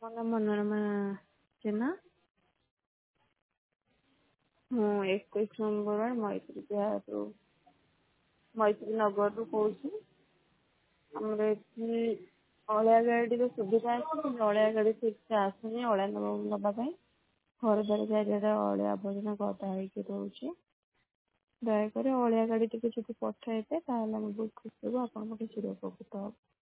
ମୋ ନାଁ ମନୋରମା ଜେନା। ମୁଁ 21 ନମ୍ବର ମୈତ୍ରୀ ନଗରରୁ କହୁଛି। ଆମର ଏଠି ଅଳିଆ ଗାଡ଼ିର ସୁବିଧା ଅଛି, କିନ୍ତୁ ଅଳିଆ ଗାଡ଼ି ଠିକ୍ସେ ଆସୁନି ଅଳିଆ ନେବା ପାଇଁ। ଘର ଦ୍ୱାର ଚାରିଆଡ଼େ ଅଳିଆ ଆବର୍ଜନା ଗଦା ହେଇକି ରହୁଛି। ଦୟାକରି ଅଳିଆ ଗାଡ଼ି ଟିକେ ଯଦି ପଠାଇବେ ତାହେଲେ ଆମେ ବହୁତ ଖୁସି ହେବୁ, ଆପଣଙ୍କ ଟିକେ ଚିର ଉପକୃତ ହେବୁ।